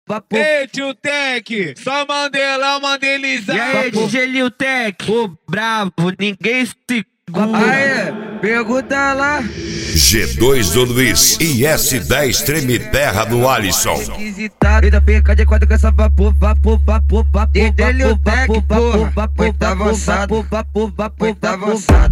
Ei, tio Tech, só Mandela, Mandelizar. E aí, DJ Lil Tech, o bravo, ninguém se segura. Aê, pergunta lá. G2 do Luiz e S10 treme terra do Alisson. Eita, fica de quatro com essa vapor. DJ Lil Tech, porra, muito avançado. Muito avançado.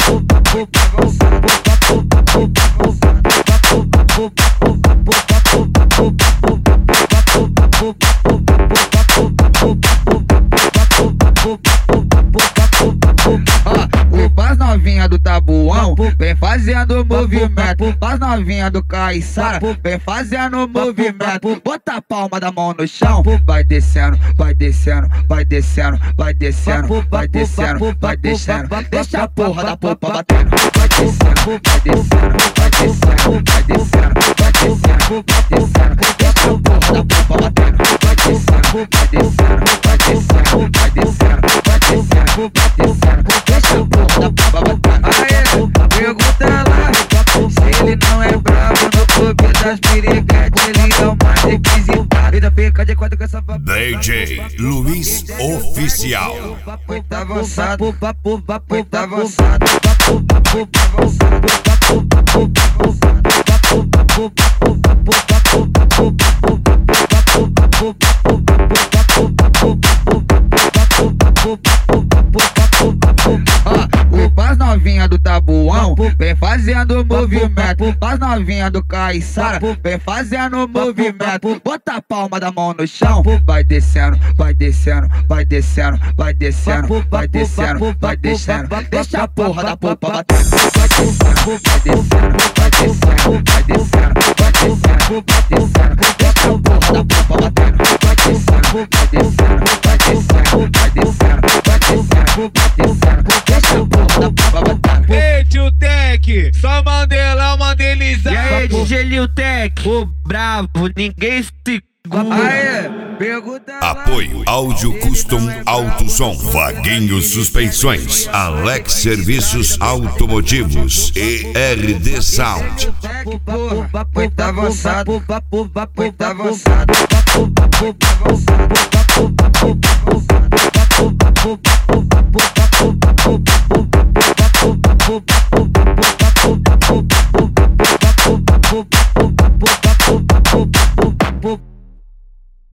O paz novinha do Tabuão vem fazendo movimento. Paz novinha do Caiçara vem fazendo movimento. Bota a palma da mão no chão, vai descendo, vai descendo, vai descendo, vai descendo, vai descendo, vai descendo. Deixa a porra da polpa batendo. Vai descendo, vai descendo, vai descendo, vai descendo, vai descendo, vai descendo. Deixa a porra da polpa batendo. Vai descendo, vai descendo, vai descendo, vai descendo, vai descendo, vai descendo. Deixa a porra da polpa batendo. Aê, pergunta lá se ele não é bravo no clube das piriguetes. Ele é o mais requisitado. Vida fica de quatro com essa vapor. DJ Luiz Oficial. Muito avançado, muito avançado. O paz novinha do Tabuão vem fazendo movimento. Paz novinha do Caiçara vem fazendo movimento. Bota a palma da mão no chão, vai descendo, vai descendo, vai descendo, vai descendo, vai descendo, vai descendo. Deixa a porra da polpa batendo. Vai descendo, vai descendo, vai descendo, vai descendo, vai descendo, vai descendo. Deixa a porra da polpa batendo. Vai descendo, vai descendo, vai descendo, vai descendo, vai descendo, vai descendo. Deixa a porra da polpa batendo. Ei, tio Tech, só Mandela, Mandelizar. E aí, DJ Lil Tech, o bravo, ninguém se segura. Aê, pergunta lá. Apoio Áudio Custom Alto Som, Vaguinho Suspensões, Alex Serviços Automotivos e RD Sound. Muito avançado, muito avançado.